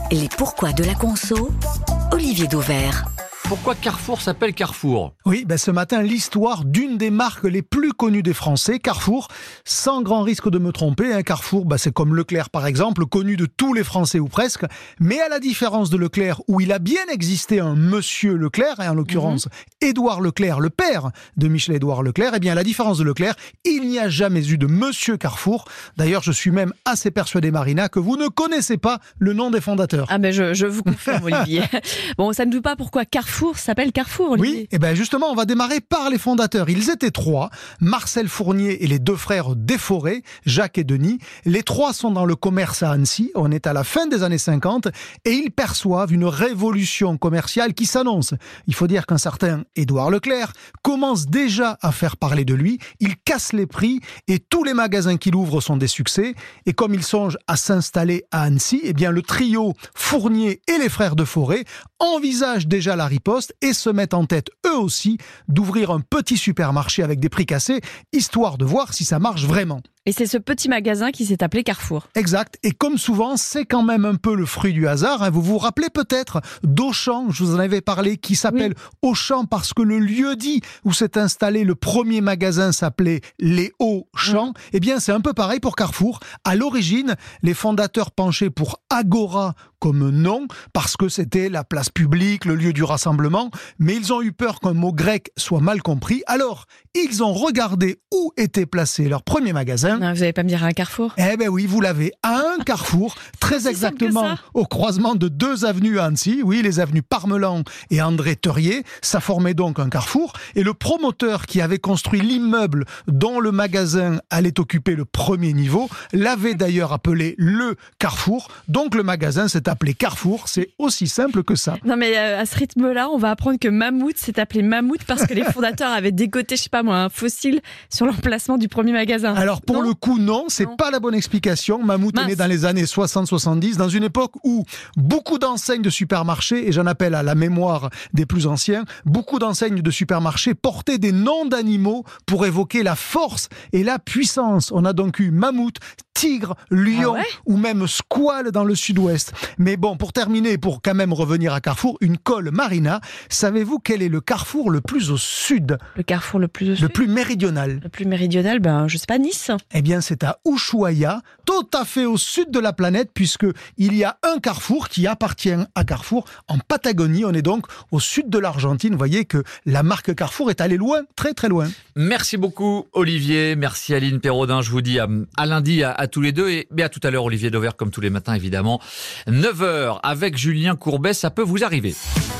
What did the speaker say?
Les pourquoi de la conso, Olivier Dauvert. Pourquoi Carrefour s'appelle Carrefour ? Oui, ce matin, l'histoire d'une des marques les plus connues des Français, Carrefour. Sans grand risque de me tromper, Carrefour, c'est comme Leclerc par exemple, connu de tous les Français ou presque. Mais à la différence de Leclerc, où il a bien existé un monsieur Leclerc, et en l'occurrence Édouard Leclerc, le père de Michel-Édouard Leclerc, à la différence de Leclerc, il n'y a jamais eu de monsieur Carrefour. D'ailleurs, je suis même assez persuadé, Marina, que vous ne connaissez pas le nom des fondateurs. Je vous confirme, Olivier. Bon, ça ne veut pas pourquoi Carrefour s'appelle Carrefour, Olivier. Oui, et justement, on va démarrer par les fondateurs. Ils étaient 3, Marcel Fournier et les 2 frères Desforêts, Jacques et Denis. Les 3 sont dans le commerce à Annecy. On est à la fin des années 50 et ils perçoivent une révolution commerciale qui s'annonce. Il faut dire qu'un certain Édouard Leclerc commence déjà à faire parler de lui. Il casse les prix et tous les magasins qu'il ouvre sont des succès. Et comme il songe à s'installer à Annecy, le trio Fournier et les frères Desforêts envisagent déjà la riposte et se mettent en tête, eux aussi, d'ouvrir un petit supermarché avec des prix cassés, histoire de voir si ça marche vraiment. Et c'est ce petit magasin qui s'est appelé Carrefour. Exact. Et comme souvent, c'est quand même un peu le fruit du hasard. Vous vous rappelez peut-être d'Auchan, je vous en avais parlé, qui s'appelle Auchan parce que le lieu-dit où s'est installé le premier magasin s'appelait les Hauts-Champs. C'est un peu pareil pour Carrefour. À l'origine, les fondateurs penchaient pour Agora comme nom, parce que c'était la place publique, le lieu du rassemblement, mais ils ont eu peur qu'un mot grec soit mal compris. Alors, ils ont regardé où était placé leur premier magasin. Non, vous n'allez pas me dire un Carrefour ? Oui, vous l'avez, à un Carrefour, très exactement au croisement de 2 avenues à Annecy, les avenues Parmelan et André Teurier. Ça formait donc un Carrefour, et le promoteur qui avait construit l'immeuble dont le magasin allait occuper le premier niveau l'avait d'ailleurs appelé le Carrefour, donc le magasin s'est appelé Carrefour, c'est aussi simple que ça. Non mais à ce rythme-là, on va apprendre que Mammouth s'est appelé Mammouth parce que les fondateurs avaient dégoté, un fossile sur l'emplacement du premier magasin. Alors pour le coup, non, c'est pas la bonne explication. Mammouth est né dans les années 60-70, dans une époque où beaucoup d'enseignes de supermarchés, et j'en appelle à la mémoire des plus anciens, beaucoup d'enseignes de supermarchés portaient des noms d'animaux pour évoquer la force et la puissance. On a donc eu mammouth, tigre, lion ou même squale dans le sud-ouest. Mais bon, pour terminer, pour quand même revenir à Carrefour, une colle, Marina, savez-vous quel est le carrefour le plus au sud ? Le carrefour le plus au sud ? Le plus méridional. Le plus méridional, je sais pas, Nice ? C'est à Ushuaia, tout à fait au sud de la planète, puisqu'il y a un carrefour qui appartient à Carrefour en Patagonie. On est donc au sud de l'Argentine. Vous voyez que la marque Carrefour est allée loin, très très loin. Merci beaucoup Olivier, merci Aline Perraudin. Je vous dis à lundi à tous les deux et à tout à l'heure Olivier Dauvert comme tous les matins évidemment. 9h avec Julien Courbet, ça peut vous arriver.